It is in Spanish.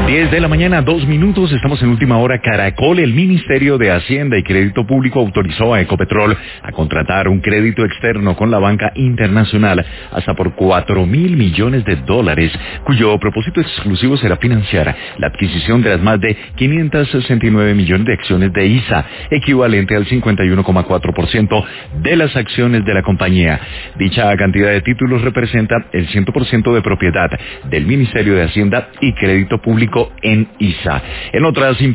10 de la mañana, 2 minutos, estamos en última hora. Caracol, el Ministerio de Hacienda y Crédito Público autorizó a Ecopetrol a contratar un crédito externo con la banca internacional hasta por $4.000 millones, cuyo propósito exclusivo será financiar la adquisición de las más de 569 millones de acciones de ISA, equivalente al 51,4% de las acciones de la compañía. Dicha cantidad de títulos representa el 100% de propiedad del Ministerio de Hacienda y Crédito Público en ISA. En otras